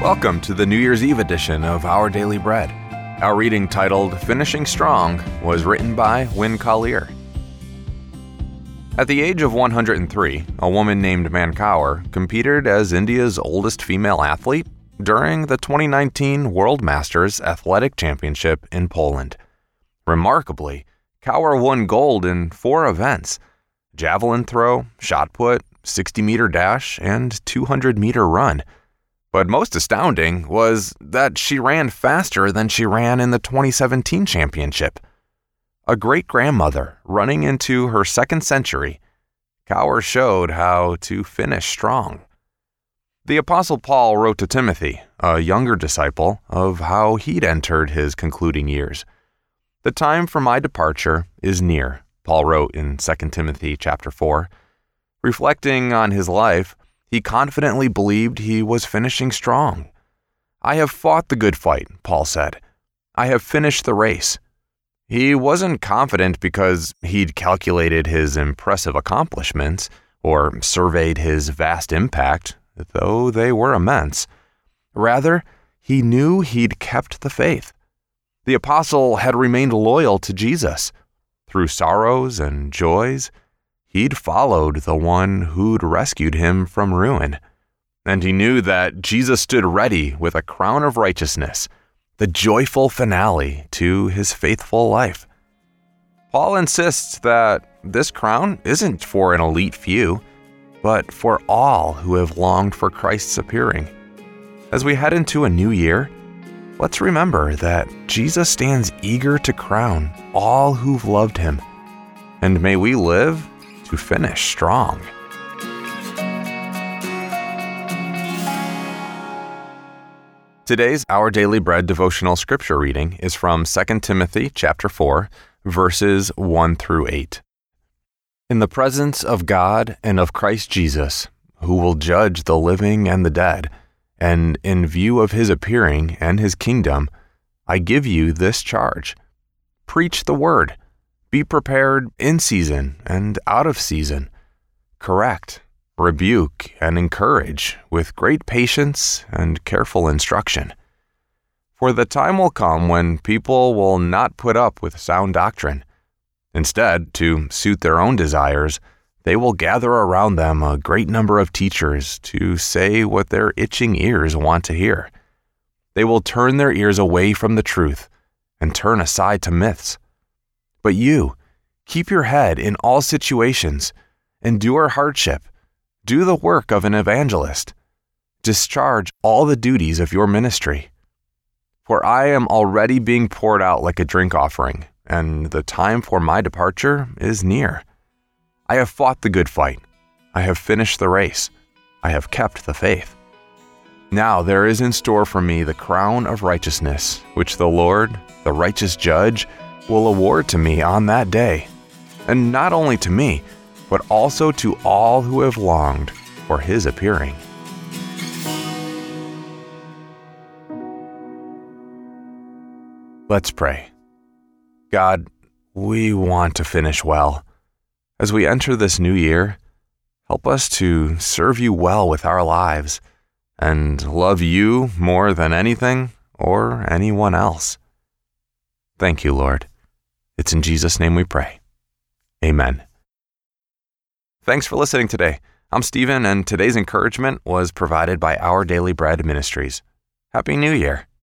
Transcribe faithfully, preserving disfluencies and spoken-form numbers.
Welcome to the New Year's Eve edition of Our Daily Bread. Our reading titled Finishing Strong was written by Win Collier. At the age of one hundred three, a woman named Mankaur competed as India's oldest female athlete during the twenty nineteen World Masters Athletic Championship in Poland. Remarkably, Kaur won gold in four events: javelin throw, shot put, sixty meter dash, and two hundred meter run. But most astounding was that she ran faster than she ran in the twenty seventeen championship. A great-grandmother running into her second century, Kaur showed how to finish strong. The Apostle Paul wrote to Timothy, a younger disciple, of how he'd entered his concluding years. "The time for my departure is near," Paul wrote in Second Timothy chapter four. Reflecting on his life, he confidently believed he was finishing strong. "I have fought the good fight," Paul said. "I have finished the race." He wasn't confident because he'd calculated his impressive accomplishments or surveyed his vast impact, though they were immense. Rather, he knew he'd kept the faith. The apostle had remained loyal to Jesus. Through sorrows and joys, he'd followed the one who'd rescued him from ruin. And he knew that Jesus stood ready with a crown of righteousness, the joyful finale to his faithful life. Paul insists that this crown isn't for an elite few, but for all who have longed for Christ's appearing. As we head into a new year, let's remember that Jesus stands eager to crown all who've loved him. And may we live to finish strong. Today's Our Daily Bread devotional scripture reading is from Second Timothy chapter four, verses one through eight. In the presence of God and of Christ Jesus, who will judge the living and the dead, and in view of his appearing and his kingdom, I give you this charge. Preach the word. Be prepared in season and out of season. Correct, rebuke, and encourage with great patience and careful instruction. For the time will come when people will not put up with sound doctrine. Instead, to suit their own desires, they will gather around them a great number of teachers to say what their itching ears want to hear. They will turn their ears away from the truth and turn aside to myths. But you, keep your head in all situations, endure hardship, do the work of an evangelist, discharge all the duties of your ministry. For I am already being poured out like a drink offering, and the time for my departure is near. I have fought the good fight. I have finished the race. I have kept the faith. Now there is in store for me the crown of righteousness, which the Lord, the righteous judge, will award to me on that day, and not only to me, but also to all who have longed for his appearing. Let's pray. God, we want to finish well. As we enter this new year, help us to serve you well with our lives and love you more than anything or anyone else. Thank you, Lord. It's in Jesus' name we pray. Amen. Thanks for listening today. I'm Stephen, and today's encouragement was provided by Our Daily Bread Ministries. Happy New Year.